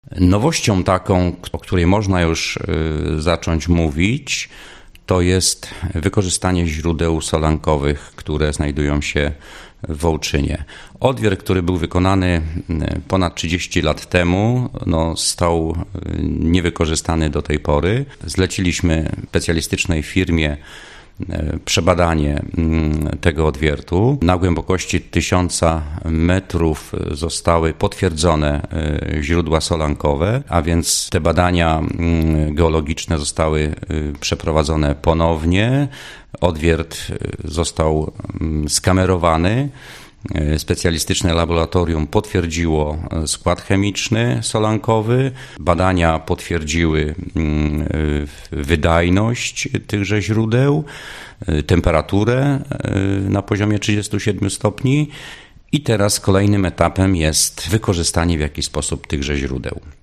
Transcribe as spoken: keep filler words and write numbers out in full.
Nowością taką, o której można już zacząć mówić, to jest wykorzystanie źródeł solankowych, które znajdują się w Wołczynie. Odwier, który był wykonany ponad trzydzieści lat temu, no, stał niewykorzystany do tej pory. Zleciliśmy specjalistycznej firmie przebadanie tego odwiertu. Na głębokości tysiąca metrów zostały potwierdzone źródła solankowe, a więc te badania geologiczne zostały przeprowadzone ponownie. Odwiert został skamerowany. Specjalistyczne laboratorium potwierdziło skład chemiczny solankowy. Badania potwierdziły wydajność tychże źródeł, temperaturę na poziomie trzydziestu siedmiu stopni i teraz kolejnym etapem jest wykorzystanie w jakiś sposób tychże źródeł.